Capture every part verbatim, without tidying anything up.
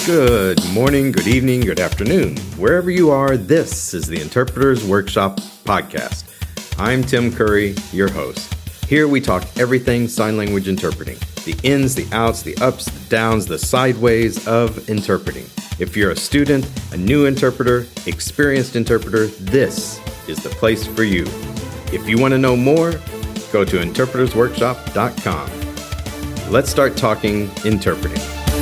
Good morning, good evening, good afternoon. Wherever you are, this is the Interpreters Workshop podcast. I'm Tim Curry, your host. Here we talk everything sign language interpreting. The ins, the outs, the ups, the downs, the sideways of interpreting. If you're a student, a new interpreter, experienced interpreter, this is the place for you. If you want to know more, go to interpreters workshop dot com. Let's start talking interpreting.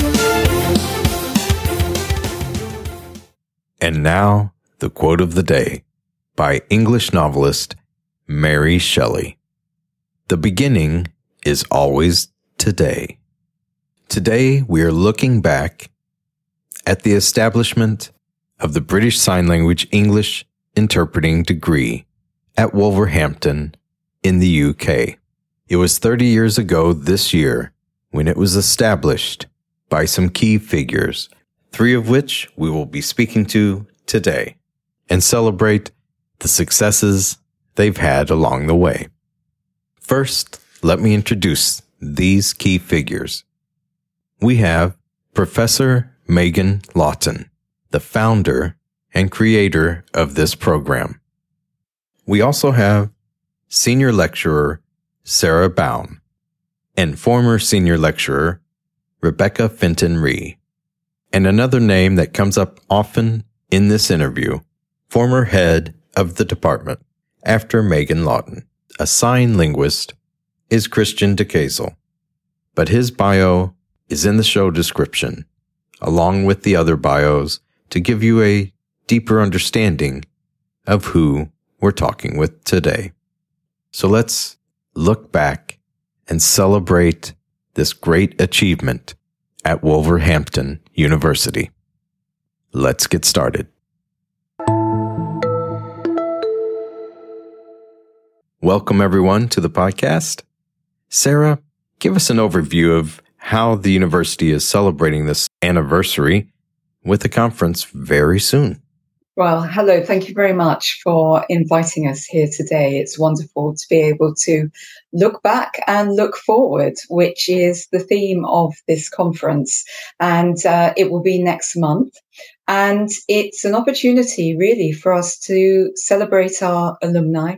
And now, the quote of the day by English novelist Mary Shelley. The beginning is always today. Today, we are looking back at the establishment of the British Sign Language English interpreting degree at Wolverhampton in the U K. It was thirty years ago this year when it was established by some key figures, three of which we will be speaking to today, and celebrate the successes they've had along the way. First, let me introduce these key figures. We have Professor Megan Lawton, the founder and creator of this program. We also have Senior Lecturer Sarah Baum and former Senior Lecturer Rebecca Fenton-Ree. And another name that comes up often in this interview, former head of the department after Megan Lawton, a sign linguist, is Christian DeKazel. But his bio is in the show description, along with the other bios, to give you a deeper understanding of who we're talking with today. So let's look back and celebrate this great achievement at Wolverhampton University. Let's get started. Welcome everyone to the podcast. Sarah, give us an overview of how the university is celebrating this anniversary with a conference very soon. Well, hello. Thank you very much for inviting us here today. It's wonderful to be able to look back and look forward, which is the theme of this conference. And uh, it will be next month. And it's an opportunity really for us to celebrate our alumni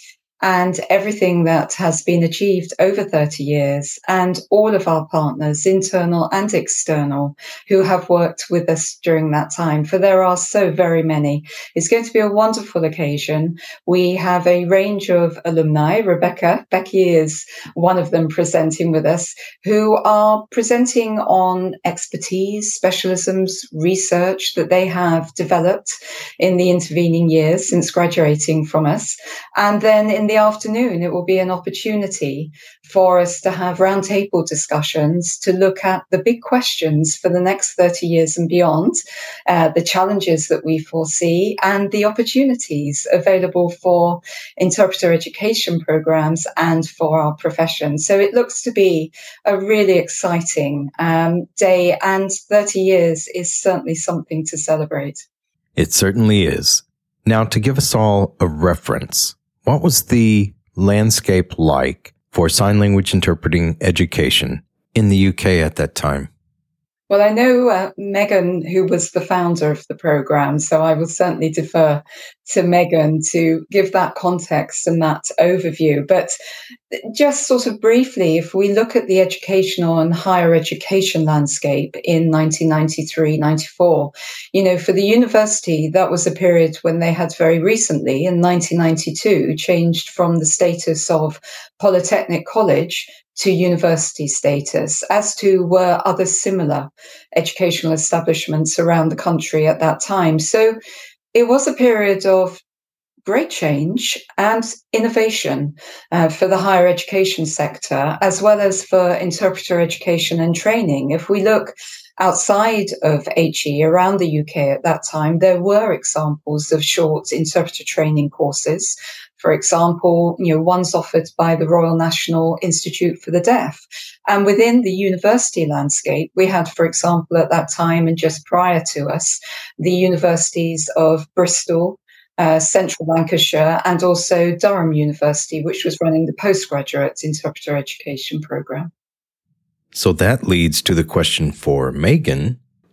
and everything that has been achieved over thirty years, and all of our partners, internal and external, who have worked with us during that time, for there are so very many. It's going to be a wonderful occasion. We have a range of alumni. Rebecca, Becky is one of them presenting with us, who are presenting on expertise, specialisms, research that they have developed in the intervening years since graduating from us. And then in the afternoon, it will be an opportunity for us to have roundtable discussions to look at the big questions for the next thirty years and beyond, uh, the challenges that we foresee, and the opportunities available for interpreter education programs and for our profession. So it looks to be a really exciting um, day, and thirty years is certainly something to celebrate. It certainly is. Now, to give us all a reference, what was the landscape like for sign language interpreting education in the U K at that time? Well, I know uh, Megan, who was the founder of the program, so I will certainly defer to Megan to give that context and that overview. But just sort of briefly, if we look at the educational and higher education landscape in nineteen ninety-three ninety-four, you know, for the university, that was a period when they had very recently, in nineteen ninety-two, changed from the status of Polytechnic College to university status, as to were other similar educational establishments around the country at that time. So it was a period of great change and innovation uh, for the higher education sector, as well as for interpreter education and training. If we look outside of H E, around the U K at that time, there were examples of short interpreter training courses. For example, you know, one's offered by the Royal National Institute for the Deaf. And within the university landscape, we had, for example, at that time and just prior to us, the universities of Bristol, uh, Central Lancashire, and also Durham University, which was running the postgraduate interpreter education program. So that leads to the question for Megan.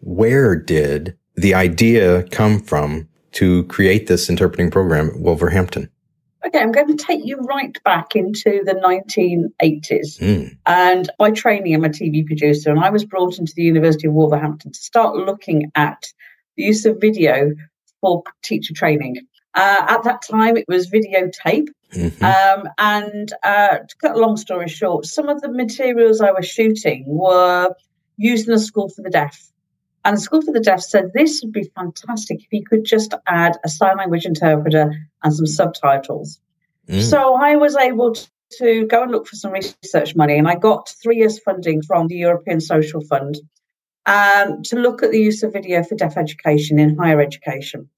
where did the idea come from to create this interpreting program at Wolverhampton? Okay, I'm going to take you right back into the nineteen eighties. Mm. And by training, I'm a T V producer, and I was brought into the University of Wolverhampton to start looking at the use of video for teacher training. Uh, at that time, it was videotape. Mm-hmm. Um, and uh, to cut a long story short, some of the materials I was shooting were used in a school for the deaf. And the School for the Deaf said this would be fantastic if you could just add a sign language interpreter and some subtitles. Mm. So I was able to go and look for some research money, and I got three years funding from the European Social Fund um, to look at the use of video for deaf education in higher education.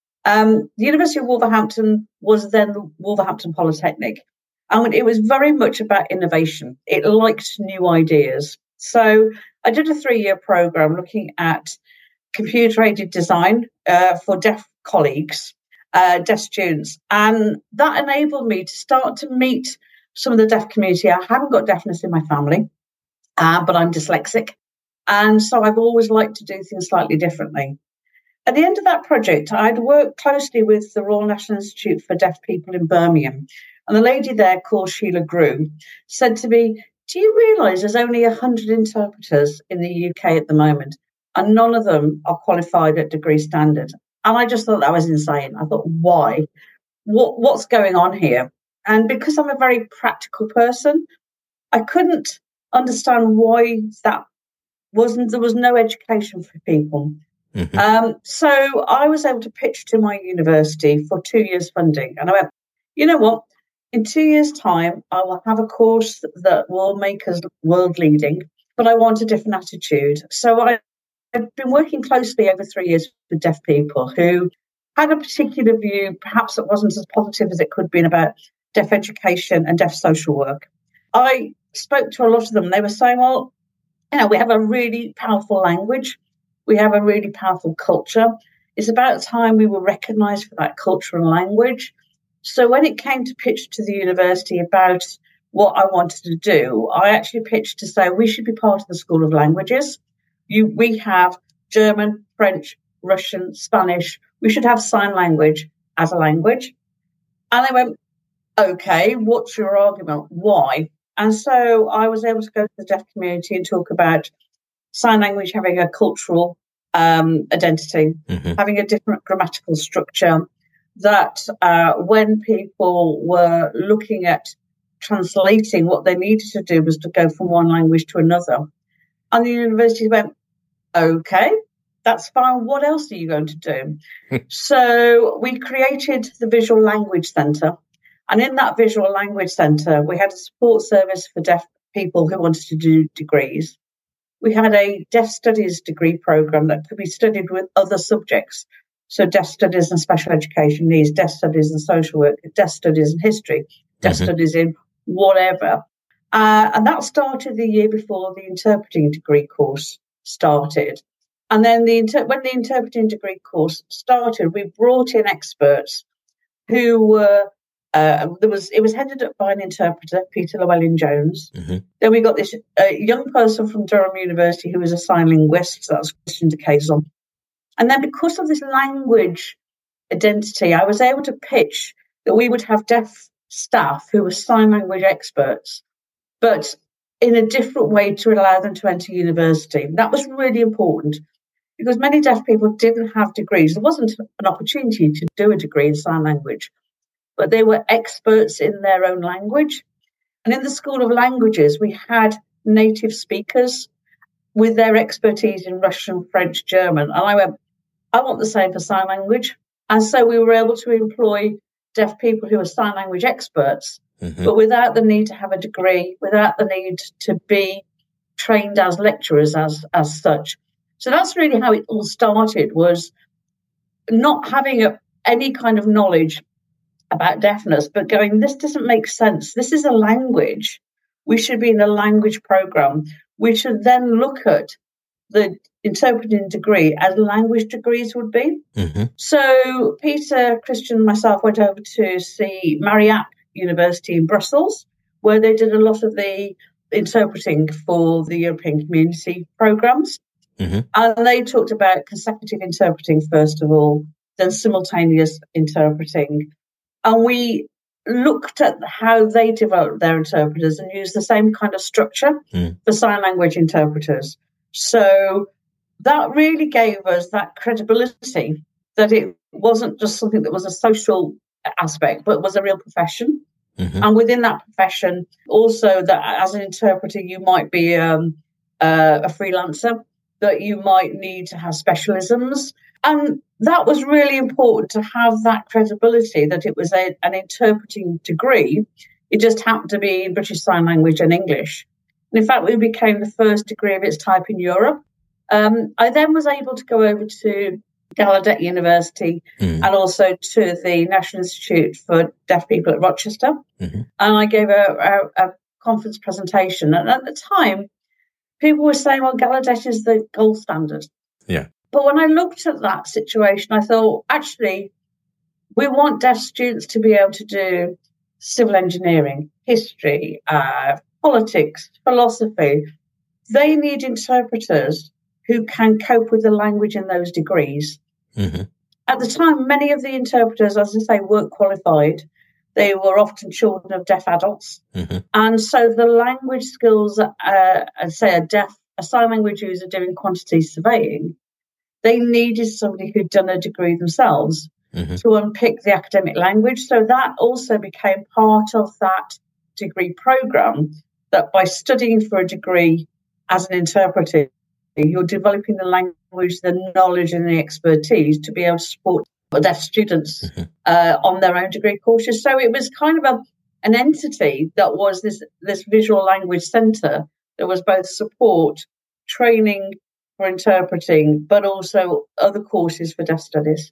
Um, the University of Wolverhampton was then Wolverhampton Polytechnic, and it was very much about innovation. It liked new ideas. So I did a three-year program looking at computer-aided design uh, for deaf colleagues, uh, deaf students, and that enabled me to start to meet some of the deaf community. I haven't got deafness in my family, uh, but I'm dyslexic, and so I've always liked to do things slightly differently. At the end of that project, I'd worked closely with the Royal National Institute for Deaf People in Birmingham, and the lady there, called Sheila Grew, said to me, "Do you realise there's only one hundred interpreters in the U K at the moment, and none of them are qualified at degree standard?" And I just thought that was insane. I thought, why? What, what's going on here? And because I'm a very practical person, I couldn't understand why that wasn't, there was no education for people. Mm-hmm. Um, so I was able to pitch to my university for two years funding. And I went, you know what? In two years' time, I will have a course that will make us world leading, but I want a different attitude. So I, I've been working closely over three years with deaf people who had a particular view, perhaps it wasn't as positive as it could have been, about deaf education and deaf social work. I spoke to a lot of them. They were saying, well, you know, we have a really powerful language. We have a really powerful culture. It's about time we were recognised for that culture and language. So when it came to pitch to the university about what I wanted to do, I actually pitched to say we should be part of the School of Languages. You, we have German, French, Russian, Spanish. We should have sign language as a language. And they went, okay, what's your argument? Why? And so I was able to go to the deaf community and talk about sign language having a cultural um, identity, mm-hmm. having a different grammatical structure, that uh, when people were looking at translating, what they needed to do was to go from one language to another. And the university went, okay, that's fine. What else are you going to do? So we created the Visual Language Centre. And in that Visual Language Centre, we had a support service for deaf people who wanted to do degrees. We had a deaf studies degree programme that could be studied with other subjects. So deaf studies and special education needs, deaf studies and social work, deaf studies and history, deaf mm-hmm. studies in whatever. Uh, and that started the year before the interpreting degree course started. And then the inter- when the interpreting degree course started, we brought in experts who were, uh, there was it was headed up by an interpreter, Peter Llewellyn-Jones. Mm-hmm. Then we got this uh, young person from Durham University who was a sign linguist, so that was Christian de Caison. And then because of this language identity, I was able to pitch that we would have deaf staff who were sign language experts, but in a different way to allow them to enter university. That was really important because many deaf people didn't have degrees. There wasn't an opportunity to do a degree in sign language, but they were experts in their own language. And in the School of Languages, we had native speakers with their expertise in Russian, French, German. And I went, I want the same for sign language. And so we were able to employ deaf people who are sign language experts, mm-hmm. but without the need to have a degree, without the need to be trained as lecturers as, as such. So that's really how it all started, was not having a, any kind of knowledge about deafness, but going, this doesn't make sense. This is a language. We should be in a language program. We should then look at the interpreting degree as language degrees would be. Mm-hmm. So Peter, Christian, and myself went over to see Mariap University in Brussels, where they did a lot of the interpreting for the European Community programs. Mm-hmm. And they talked about consecutive interpreting, first of all, then simultaneous interpreting. And we looked at how they developed their interpreters and used the same kind of structure mm. for sign language interpreters. So that really gave us that credibility that it wasn't just something that was a social aspect, but was a real profession. Mm-hmm. And within that profession, also that as an interpreter, you might be um, uh, a freelancer, that you might need to have specialisms. And that was really important to have that credibility that it was a, an interpreting degree. It just happened to be in British Sign Language and English. And in fact, we became the first degree of its type in Europe. Um, I then was able to go over to Gallaudet University mm. and also to the National Institute for Deaf People at Rochester. Mm-hmm. And I gave a, a, a conference presentation. And at the time, people were saying, well, Gallaudet is the gold standard. Yeah. But when I looked at that situation, I thought, actually, we want deaf students to be able to do civil engineering, history, uh, politics, philosophy. They need interpreters who can cope with the language in those degrees. Mm-hmm. At the time, many of the interpreters, as I say, weren't qualified. They were often children of deaf adults. Mm-hmm. And so the language skills, uh, say a deaf, a sign language user doing quantity surveying, they needed somebody who'd done a degree themselves mm-hmm. to unpick the academic language. So that also became part of that degree program, that by studying for a degree as an interpreter, you're developing the language, the knowledge and the expertise to be able to support deaf students mm-hmm. uh, on their own degree courses. So it was kind of a, an entity that was this, this visual language centre that was both support, training for interpreting, but also other courses for deaf studies.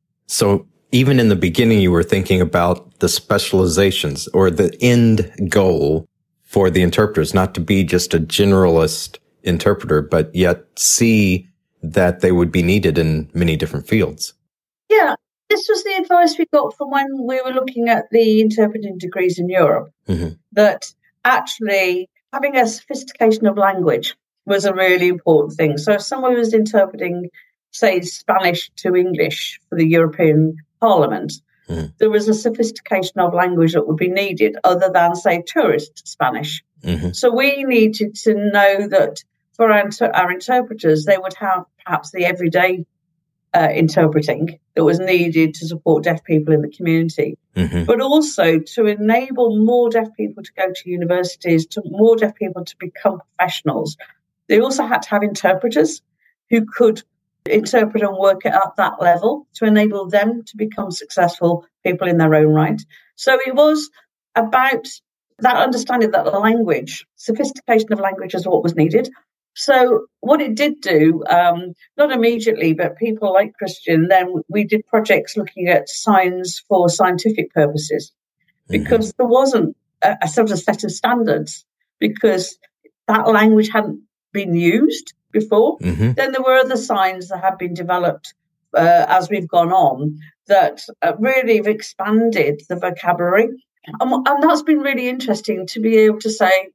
So even in the beginning, you were thinking about the specializations or the end goal for the interpreters, not to be just a generalist interpreter, but yet see that they would be needed in many different fields. Yeah, this was the advice we got from when we were looking at the interpreting degrees in Europe, mm-hmm. that actually having a sophistication of language was a really important thing. So if someone was interpreting, say, Spanish to English for the European Parliament, mm-hmm. there was a sophistication of language that would be needed other than, say, tourist Spanish. Mm-hmm. So we needed to know that for our, our interpreters, they would have perhaps the everyday uh, interpreting that was needed to support deaf people in the community, mm-hmm. but also to enable more deaf people to go to universities, to more deaf people to become professionals. They also had to have interpreters who could interpret and work at that level to enable them to become successful people in their own right. So it was about that understanding that the language, sophistication of language is what was needed. So what it did do, um, not immediately, but people like Christian, then we did projects looking at signs for scientific purposes, because mm-hmm. there wasn't a, a sort of set of standards, because that language hadn't been used before. Mm-hmm. Then there were other signs that have been developed uh, as we've gone on that uh, really have expanded the vocabulary. And, and that's been really interesting to be able to say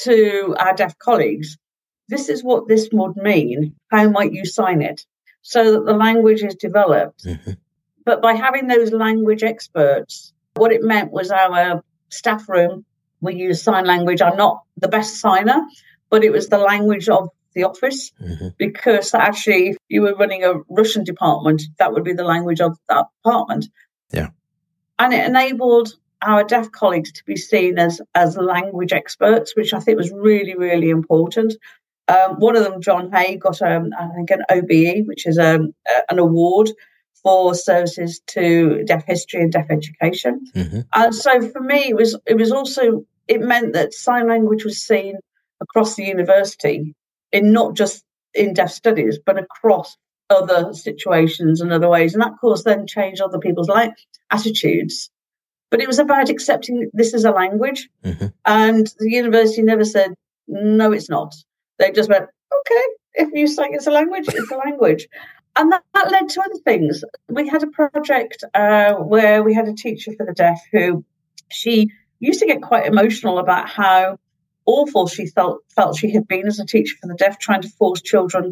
to our deaf colleagues, this is what this would mean. How might you sign it? So that the language is developed. Mm-hmm. But by having those language experts, what it meant was our staff room, we use sign language. I'm not the best signer, but it was the language of the office, mm-hmm. because actually if you were running a Russian department, that would be the language of that department. Yeah. And it enabled our deaf colleagues to be seen as, as language experts, which I think was really, really important. Um, one of them, John Hay, got um, I think an O B E, which is um, an award for services to deaf history and deaf education. Mm-hmm. And so for me, it was it was also, it meant that sign language was seen across the university, in not just in deaf studies, but across other situations and other ways. And that, of course, then changed other people's like attitudes. But it was about accepting this as a language. Mm-hmm. And the university never said, no, it's not. They just went, okay, if you say it's a language, it's a language. And that, that led to other things. We had a project uh, where we had a teacher for the deaf who, she used to get quite emotional about how awful she felt felt she had been as a teacher for the deaf, trying to force children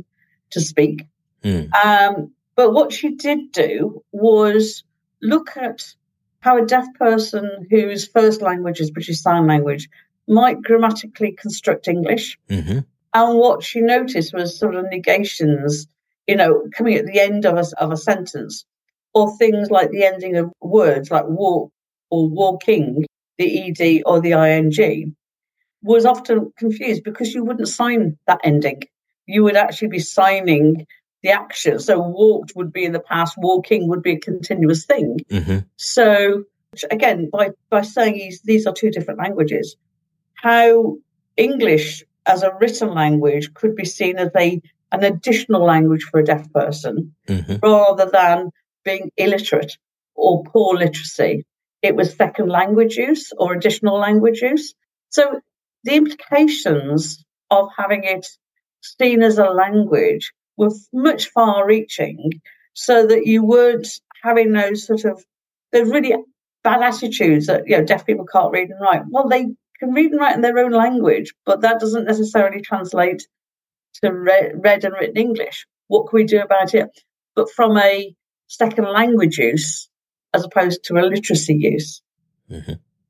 to speak. Mm. Um, but what she did do was look at how a deaf person whose first language is British Sign Language might grammatically construct English. Mm-hmm. And what she noticed was sort of negations, you know, coming at the end of a, of a sentence, or things like the ending of words like walk or walking, the ed or the ing, was often confused because you wouldn't sign that ending. You would actually be signing the action. So walked would be in the past, walking would be a continuous thing. Mm-hmm. So again, by, by saying these, these are two different languages, how English as a written language could be seen as a an additional language for a deaf person, Mm-hmm. rather than being illiterate or poor literacy. It was second language use or additional language use. So the implications of having it seen as a language were much far reaching, so that you weren't having those sort of those really bad attitudes that, you know, deaf people can't read and write. Well, they can read and write in their own language, but that doesn't necessarily translate to re- read and written English. What can we do about it? But from a second language use as opposed to a literacy use. Mm-hmm.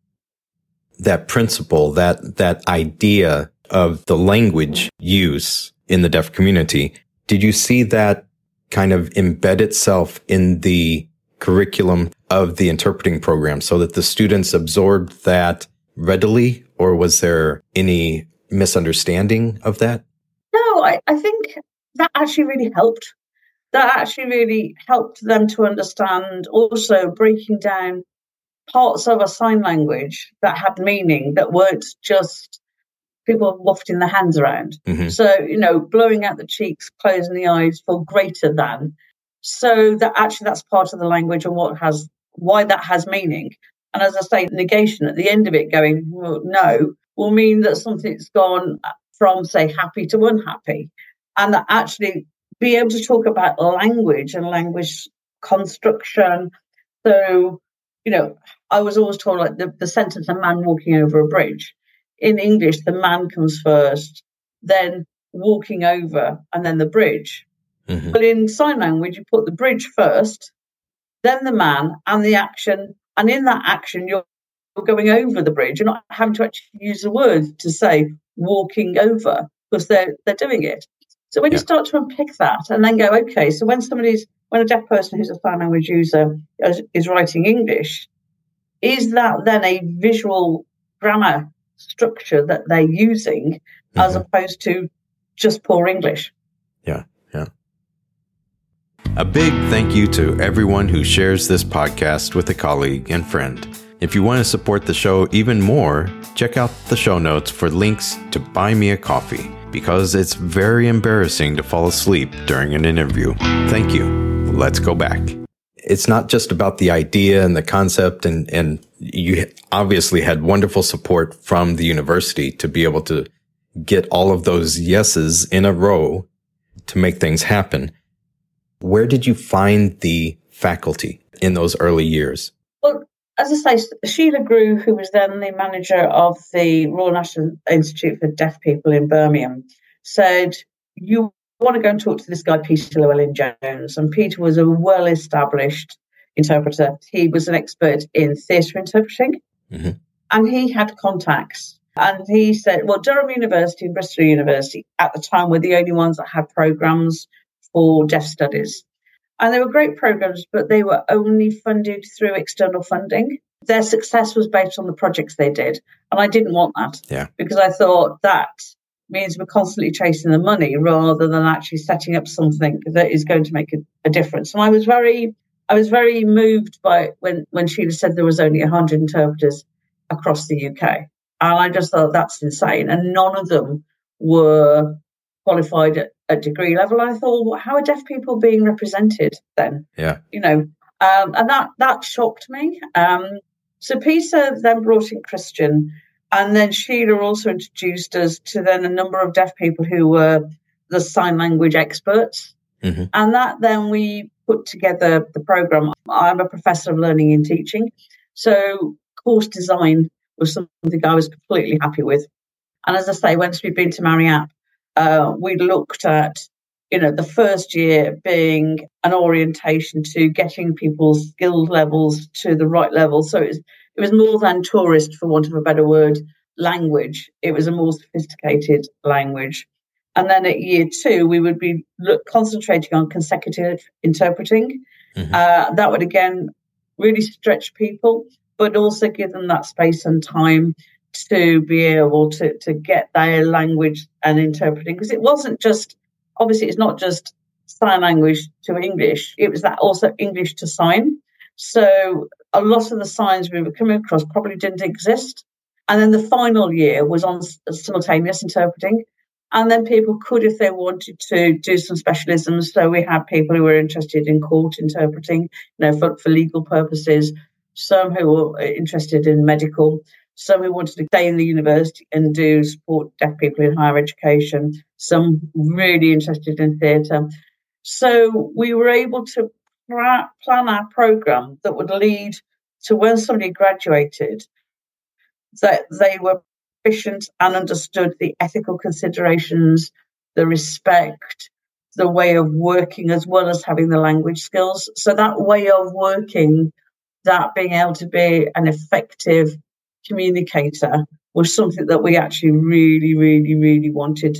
That principle, that that idea of the language use in the deaf community, did you see that kind of embed itself in the curriculum of the interpreting program so that the students absorbed that readily, or was there any misunderstanding of that? No, I, I think that actually really helped. That actually really helped them to understand, also breaking down parts of a sign language that had meaning, that weren't just people wafting their hands around. Mm-hmm. So, you know, blowing out the cheeks, closing the eyes for greater than. So that actually that's part of the language and what has why that has meaning. And as I say, negation at the end of it going, well, no, will mean that something's gone from, say, happy to unhappy. And that actually be able to talk about language and language construction. So, you know, I was always told, like, the, the sentence, a man walking over a bridge. In English, the man comes first, then walking over, and then the bridge. Mm-hmm. But in sign language, you put the bridge first, then the man and the action. And in that action, you're going over the bridge. You're not having to actually use the word to say walking over, because they're they're doing it. So when yeah. you start to unpick that and then go, okay, so when somebody's when a deaf person who's a sign language user is, is writing English, is that then a visual grammar structure that they're using, mm-hmm. as opposed to just poor English? Yeah, yeah. A big thank you to everyone who shares this podcast with a colleague and friend. If you want to support the show even more, check out the show notes for links to buy me a coffee, because it's very embarrassing to fall asleep during an interview. Thank you. Let's go back. It's not just about the idea and the concept, and, and you obviously had wonderful support from the university to be able to get all of those yeses in a row to make things happen. Where did you find the faculty in those early years? Well, as I say, Sheila Grew, who was then the manager of the Royal National Institute for Deaf People in Birmingham, said, you want to go and talk to this guy, Peter Llewellyn-Jones. And Peter was a well-established interpreter. He was an expert in theatre interpreting, mm-hmm. and he had contacts. And he said, well, Durham University and Bristol University at the time were the only ones that had programmes for deaf studies. And they were great programs, but they were only funded through external funding. Their success was based on the projects they did. And I didn't want that, yeah. because I thought that means we're constantly chasing the money rather than actually setting up something that is going to make a, a difference. And I was very, I was very moved by when, when Sheila said there was only one hundred interpreters across the U K. And I just thought, that's insane. And none of them were qualified at, at degree level. I thought, well, how are deaf people being represented then? Yeah. You know, um, and that, that shocked me. Um, so Peter then brought in Christian, and then Sheila also introduced us to then a number of deaf people who were the sign language experts. Mm-hmm. And that then we put together the program. I'm a professor of learning and teaching. So course design was something I was completely happy with. And as I say, once we'd been to Mariap, uh, we looked at, you know, the first year being an orientation to getting people's skill levels to the right level. So it was, it was more than tourist, for want of a better word, language. It was a more sophisticated language. And then at year two, we would be look, concentrating on consecutive interpreting. Mm-hmm. Uh, that would, again, really stretch people, but also give them that space and time to be able to, to get their language and interpreting. Because it wasn't just, obviously, it's not just sign language to English. It was that also English to sign. So a lot of the signs we were coming across probably didn't exist. And then the final year was on simultaneous interpreting. And then people could, if they wanted to, do some specialisms. So we had people who were interested in court interpreting, you know, for, for legal purposes, some who were interested in medical, some who wanted to stay in the university and do support deaf people in higher education, some really interested in theatre. So we were able to pra- plan our programme that would lead to when somebody graduated, that they were proficient and understood the ethical considerations, the respect, the way of working, as well as having the language skills. So that way of working, that being able to be an effective communicator, was something that we actually really, really, really wanted.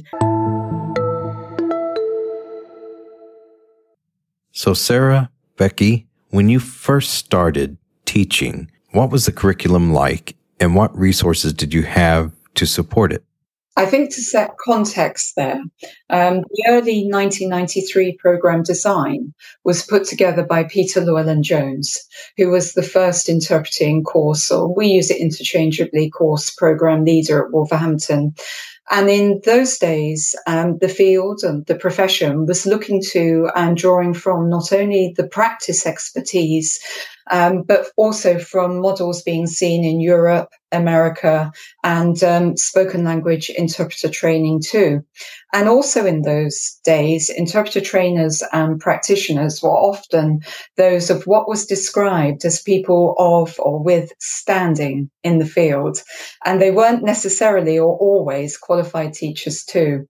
So Sarah, Becky, when you first started teaching, what was the curriculum like and what resources did you have to support it? I think to set context there, um, the early nineteen ninety-three program design was put together by Peter Llewellyn-Jones, who was the first interpreting course, or we use it interchangeably, course program leader at Wolverhampton. And in those days, um, the field and the profession was looking to and drawing from not only the practice expertise, um, but also from models being seen in Europe, America, and um, spoken language interpreter training too. And also in those days, interpreter trainers and practitioners were often those of what was described as people of or with standing in the field. And they weren't necessarily or always qualified teachers too.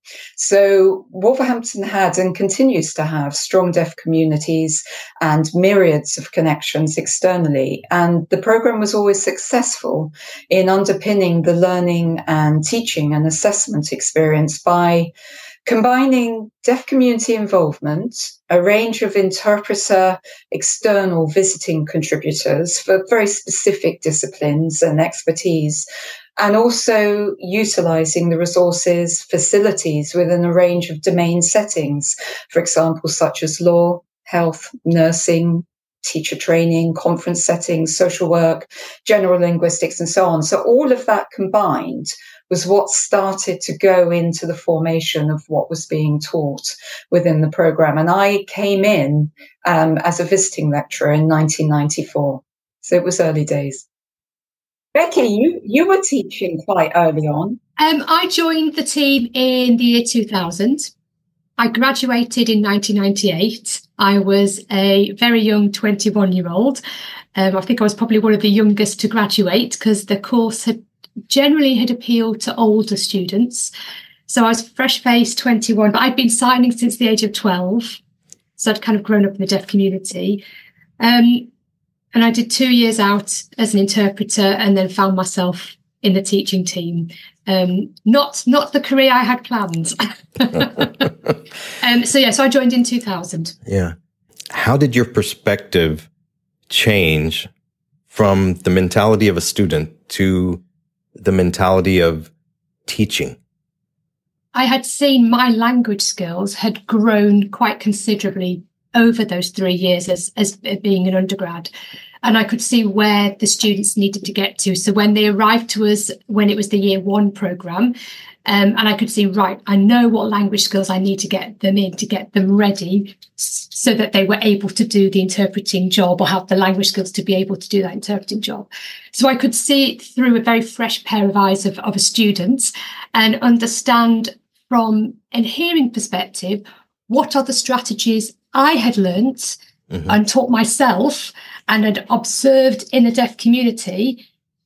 So Wolverhampton had and continues to have strong deaf communities and myriads of connections externally. And the program was always successful in underpinning the learning and teaching and assessment experience by combining deaf community involvement, a range of interpreter external visiting contributors for very specific disciplines and expertise, and also utilising the resources, facilities within a range of domain settings, for example, such as law, health, nursing, teacher training, conference settings, social work, general linguistics, and so on. So all of that combined was what started to go into the formation of what was being taught within the programme. And I came in um, as a visiting lecturer in nineteen ninety-four. So it was early days. Becky, you, you were teaching quite early on. Um, I joined the team in the year two thousand. I graduated in nineteen ninety-eight. I was a very young twenty-one-year-old. Um, I think I was probably one of the youngest to graduate because the course had generally had appealed to older students. So I was fresh-faced twenty-one, but I'd been signing since the age of twelve. So I'd kind of grown up in the deaf community. Um, and I did two years out as an interpreter and then found myself in the teaching team. Um, not not the career I had planned. um, so, yeah, so I joined in two thousand. Yeah. How did your perspective change from the mentality of a student to the mentality of teaching? I had seen my language skills had grown quite considerably over those three years as, as being an undergrad. And I could see where the students needed to get to. So when they arrived to us, when it was the year one programme, um, and I could see, right, I know what language skills I need to get them in, to get them ready so that they were able to do the interpreting job or have the language skills to be able to do that interpreting job. So I could see it through a very fresh pair of eyes of, of a student and understand from a hearing perspective, what are the strategies I had learnt mm-hmm. and taught myself and had observed in the deaf community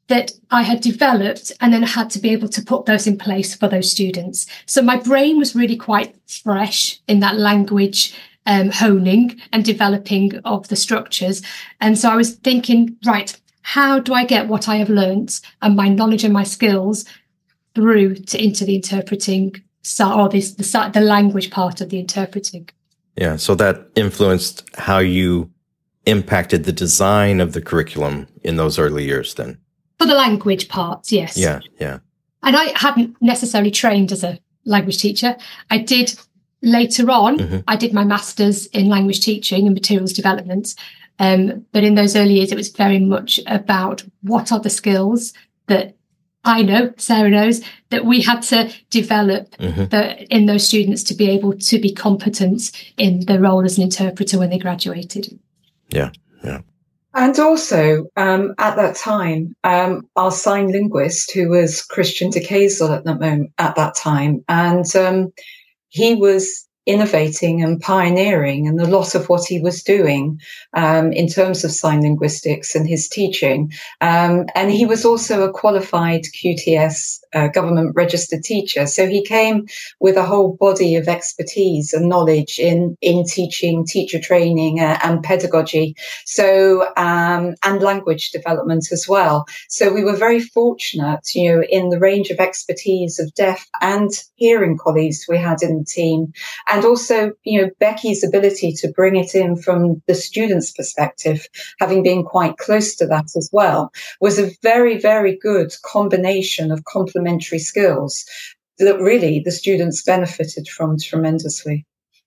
that I had developed and then had to be able to put those in place for those students. So my brain was really quite fresh in that language um, honing and developing of the structures. And so I was thinking, right, how do I get what I have learnt and my knowledge and my skills through to into the interpreting or this the, the language part of the interpreting? Yeah, so that influenced how you impacted the design of the curriculum in those early years then? For the language parts, yes. Yeah, yeah. And I hadn't necessarily trained as a language teacher. I did later on, mm-hmm. I did my master's in language teaching and materials development. Um, but in those early years, it was very much about what are the skills that I know, Sarah knows, that we had to develop mm-hmm. the, in those students to be able to be competent in their role as an interpreter when they graduated. Yeah, yeah. And also, um, at that time, um, our sign linguist, who was Christian de Kezel at that moment, at that time, and um, he was innovating and pioneering, and a lot of what he was doing um, in terms of sign linguistics and his teaching. Um, and he was also a qualified Q T S uh, government registered teacher. So he came with a whole body of expertise and knowledge in, in teaching, teacher training uh, and pedagogy. So, um, and language development as well. So we were very fortunate, you know, in the range of expertise of deaf and hearing colleagues we had in the team. And also, you know, Becky's ability to bring it in from the student's perspective, having been quite close to that as well, was a very, very good combination of complementary skills that really the students benefited from tremendously.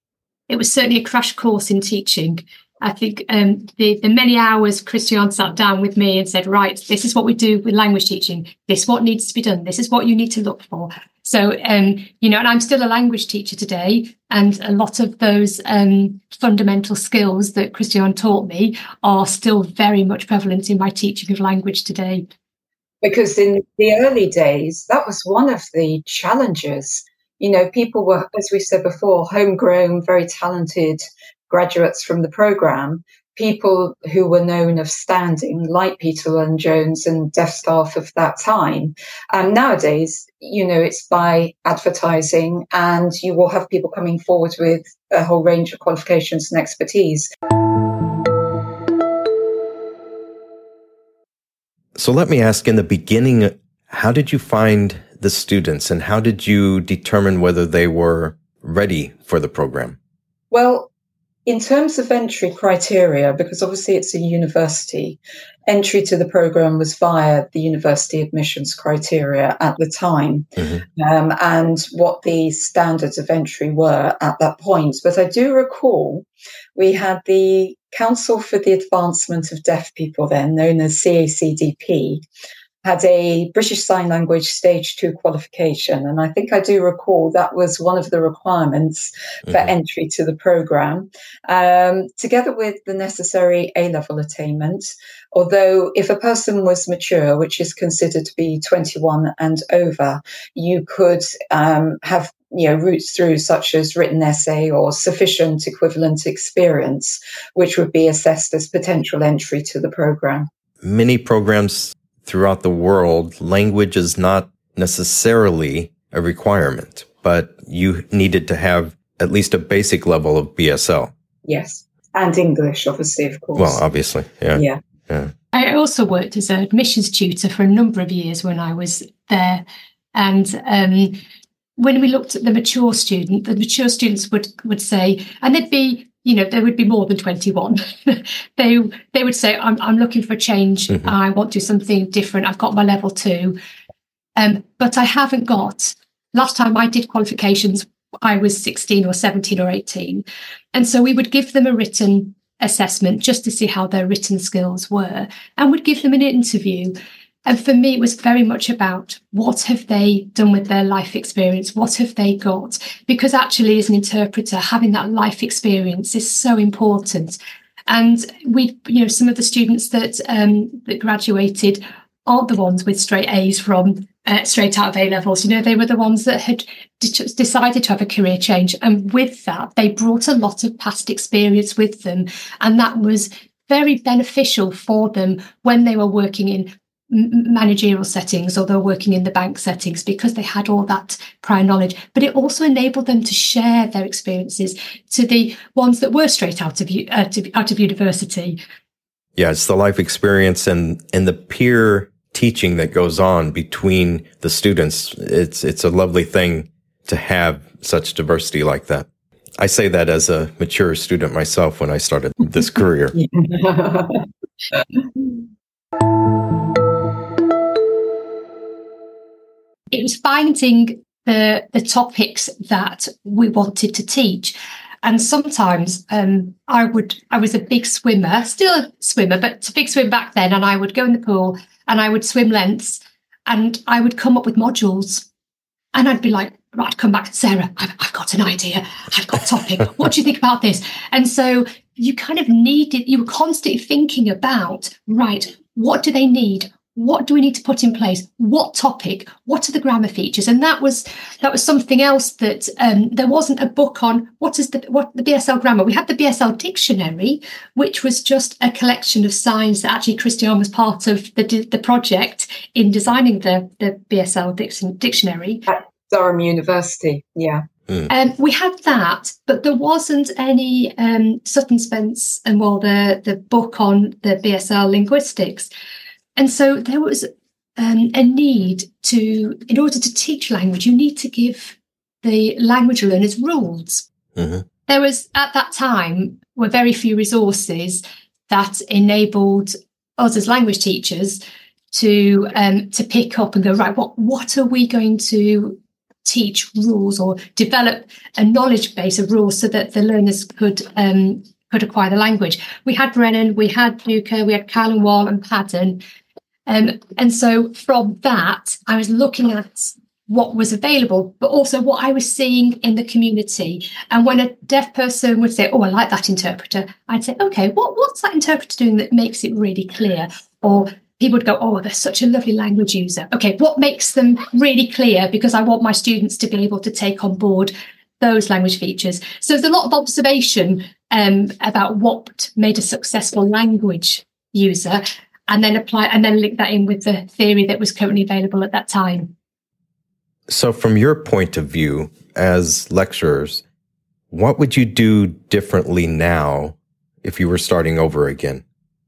It was certainly a crash course in teaching. I think um, the, the many hours Christian sat down with me and said, right, this is what we do with language teaching. This is what needs to be done. This is what you need to look for. So, um, you know, and I'm still a language teacher today. And a lot of those um, fundamental skills that Christian taught me are still very much prevalent in my teaching of language today. Because in the early days, that was one of the challenges. You know, people were, as we said before, homegrown, very talented graduates from the programme, people who were known of standing, like Peter Llewellyn-Jones and deaf staff of that time. And nowadays, you know, it's by advertising, and you will have people coming forward with a whole range of qualifications and expertise. So let me ask, in the beginning, how did you find the students and how did you determine whether they were ready for the program? Well, in terms of entry criteria, because obviously it's a university, entry to the program was via the university admissions criteria at the time, mm-hmm. um, and what the standards of entry were at that point. But I do recall we had the Council for the Advancement of Deaf People, then known as C A C D P, had a British Sign Language Stage two qualification. And I think I do recall that was one of the requirements for mm-hmm. entry to the programme, um, together with the necessary A-level attainment. Although if a person was mature, which is considered to be twenty-one and over, you could um, have you know, routes through such as written essay or sufficient equivalent experience, which would be assessed as potential entry to the programme. Many programs throughout the world, language is not necessarily a requirement, but you needed to have at least a basic level of B S L. Yes. And English, obviously, of course. Well, obviously, yeah. Yeah. yeah. I also worked as an admissions tutor for a number of years when I was there. And um, when we looked at the mature student, the mature students would, would say, and they'd be, you know, there would be more than twenty-one. they they would say, I'm I'm looking for a change. Mm-hmm. I want to do something different. I've got my level two. Um, but I haven't got, last time I did qualifications, I was sixteen or seventeen or eighteen. And so we would give them a written assessment just to see how their written skills were, and would give them an interview. And for me, it was very much about what have they done with their life experience? What have they got? Because actually, as an interpreter, having that life experience is so important. And we, you know, some of the students that um, that graduated aren't the ones with straight A's from uh, straight out of A levels. You know, they were the ones that had de- decided to have a career change. And with that, they brought a lot of past experience with them. And that was very beneficial for them when they were working in m- managerial settings, or they were working in the bank settings, because they had all that prior knowledge. But it also enabled them to share their experiences to the ones that were straight out of u- uh, to, out of university. Yeah, it's the life experience and and the peer teaching that goes on between the students. It's it's a lovely thing to have such diversity like that. I say that as a mature student myself when I started this career. It was finding the the topics that we wanted to teach. And sometimes um, I would, I was a big swimmer, still a swimmer, but a big swim back then. And I would go in the pool and I would swim lengths and I would come up with modules. And I'd be like, right, I'd come back, Sarah, I've, I've got an idea. I've got a topic. What do you think about this? And so you kind of needed, you were constantly thinking about, right, what do they need? What do we need to put in place? What topic? What are the grammar features? And that was that was something else that um, there wasn't a book on. What is the what the B S L grammar? We had the B S L dictionary, which was just a collection of signs that actually Christiane was part of the the project in designing the the B S L dictionary at Durham University. Yeah. Mm. Um, we had that, but there wasn't any um, Sutton Spence and well the the book on the B S L linguistics. And so there was um, a need to, in order to teach language, you need to give the language learners rules. Mm-hmm. There was, at that time, were very few resources that enabled us as language teachers to um, to pick up and go, right, what, what are we going to teach rules or develop a knowledge base of rules so that the learners could um, could acquire the language. We had Brennan, we had Luca, we had Kylan Wall and Padden. Um, and so from that, I was looking at what was available, but also what I was seeing in the community. And when a deaf person would say, oh, I like that interpreter, I'd say, okay, what, what's that interpreter doing that makes it really clear? Or people would go, oh, they're such a lovely language user. Okay, what makes them really clear? Because I want my students to be able to take on board those language features. So there's a lot of observation um, about what made a successful language user, and then apply and then link that in with the theory that was currently available at that time. So from your point of view as lecturers, what would you do differently now if you were starting over again?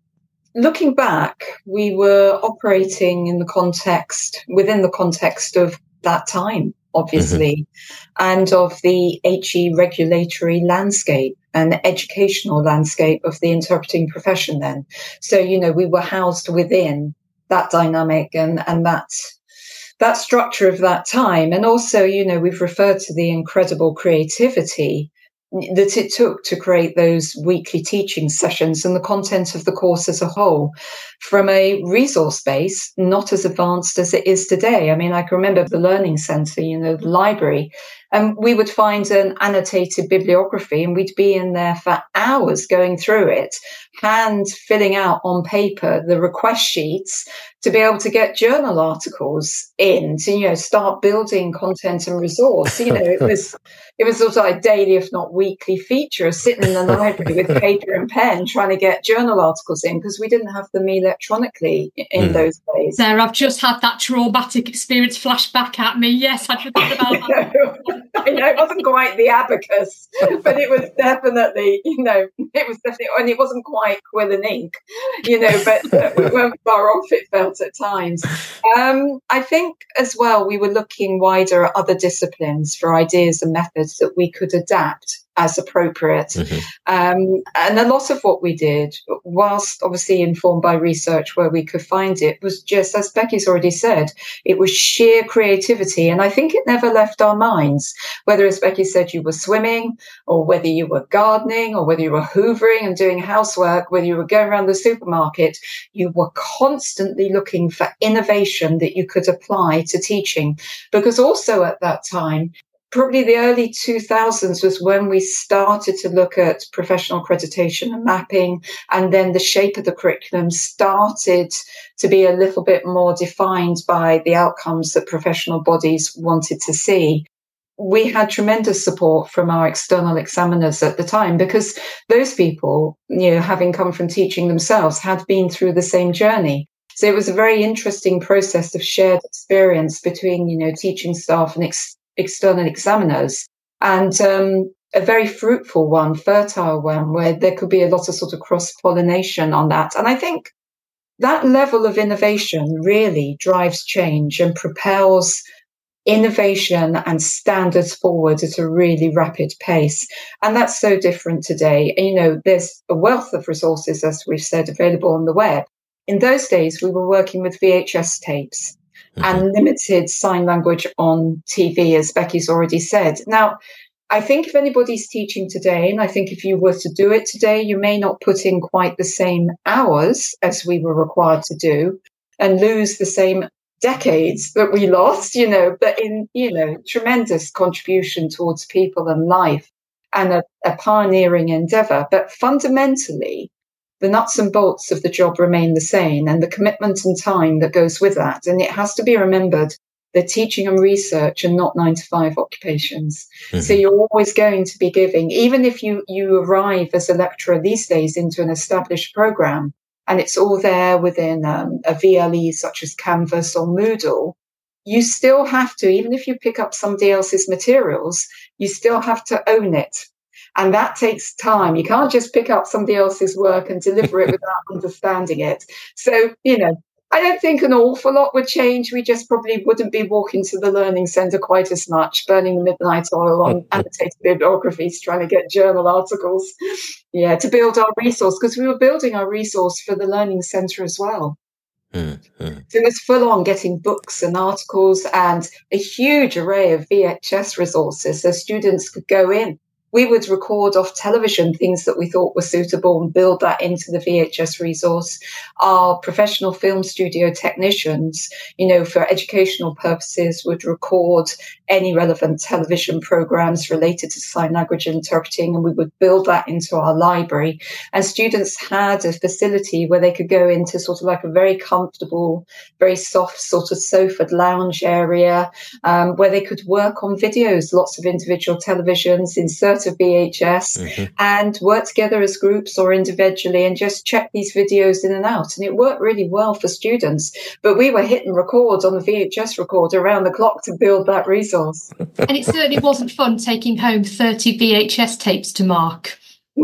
Looking back, we were operating in the context, within the context of that time, obviously, mm-hmm. and of the H E regulatory landscape and educational landscape of the interpreting profession then. So, you know, we were housed within that dynamic and, and that, that structure of that time. And also, you know, we've referred to the incredible creativity that it took to create those weekly teaching sessions and the content of the course as a whole from a resource base not as advanced as it is today. I mean, I can remember the Learning Centre, you know, the library, and we would find an annotated bibliography and we'd be in there for hours going through it, hand filling out on paper the request sheets to be able to get journal articles in, to, you know, start building content and resource. You know, it was it was sort of like daily, if not weekly feature of sitting in the library with paper and pen trying to get journal articles in because we didn't have them electronically in mm. those days. Sarah, I've just had that traumatic experience flash back at me. Yes, I'd forgotten about that. I know it wasn't quite the abacus, but it was definitely, you know, it was definitely, and it wasn't quite quill and ink, you know, but uh, we weren't far off, it felt at times. Um, I think as well, we were looking wider at other disciplines for ideas and methods that we could adapt as appropriate. Mm-hmm. Um, and a lot of what we did, whilst obviously informed by research where we could find it, was just, as Becky's already said, it was sheer creativity. And I think it never left our minds, whether, as Becky said, you were swimming or whether you were gardening or whether you were hoovering and doing housework, whether you were going around the supermarket, you were constantly looking for innovation that you could apply to teaching. Because also at that time, probably the early two thousands was when we started to look at professional accreditation and mapping, and then the shape of the curriculum started to be a little bit more defined by the outcomes that professional bodies wanted to see. We had tremendous support from our external examiners at the time because those people, you know, having come from teaching themselves, had been through the same journey. So it was a very interesting process of shared experience between, you know, teaching staff and ex- external examiners, and um, a very fruitful one, fertile one, where there could be a lot of sort of cross-pollination on that. And I think that level of innovation really drives change and propels innovation and standards forward at a really rapid pace. And that's so different today. And, you know, there's a wealth of resources, as we've said, available on the web. In those days, we were working with V H S tapes mm-hmm. and limited sign language on T V, as Becky's already said. Now, I think if anybody's teaching today, and I think if you were to do it today, you may not put in quite the same hours as we were required to do and lose the same decades that we lost, you know, but in, you know, tremendous contribution towards people and life and a, a pioneering endeavor. But fundamentally, the nuts and bolts of the job remain the same, and the commitment and time that goes with that. And it has to be remembered that teaching and research are not nine to five occupations. Mm-hmm. So you're always going to be giving, even if you, you arrive as a lecturer these days into an established program, and it's all there within um, a V L E such as Canvas or Moodle, you still have to, even if you pick up somebody else's materials, you still have to own it. And that takes time. You can't just pick up somebody else's work and deliver it without understanding it. So, you know, I don't think an awful lot would change. We just probably wouldn't be walking to the learning centre quite as much, burning the midnight oil on annotated bibliographies, trying to get journal articles, yeah, to build our resource, because we were building our resource for the learning centre as well. Mm-hmm. So it was full on getting books and articles and a huge array of V H S resources so students could go in. We would record off television things that we thought were suitable and build that into the V H S resource. Our professional film studio technicians, you know, for educational purposes, would record any relevant television programs related to sign language interpreting, and we would build that into our library. And students had a facility where they could go into sort of like a very comfortable, very soft sort of sofa lounge area, um, where they could work on videos, lots of individual televisions, insert of V H S, mm-hmm. and work together as groups or individually and just check these videos in and out. And it worked really well for students. But we were hit and record on the V H S recorder around the clock to build that resource. And it certainly wasn't fun taking home thirty V H S tapes to mark.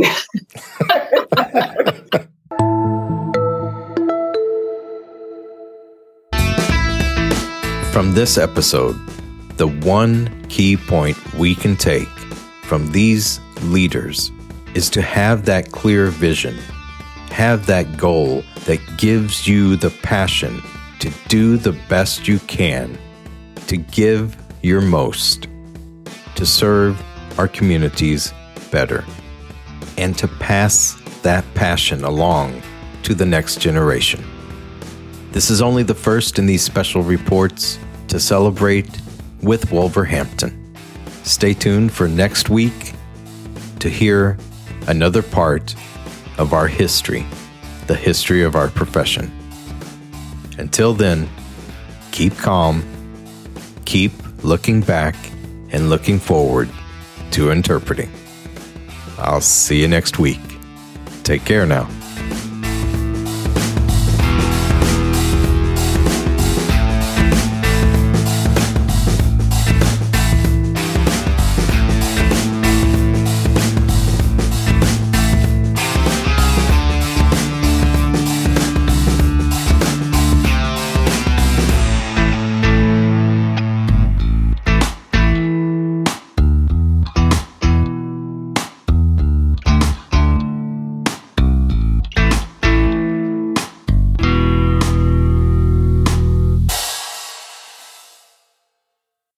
From this episode, the one key point we can take from these leaders is to have that clear vision, have that goal that gives you the passion to do the best you can, to give your most, to serve our communities better, and to pass that passion along to the next generation. This is only the first in these special reports to celebrate with Wolverhampton. Stay tuned for next week to hear another part of our history, the history of our profession. Until then, keep calm, keep looking back and looking forward to interpreting. I'll see you next week. Take care now.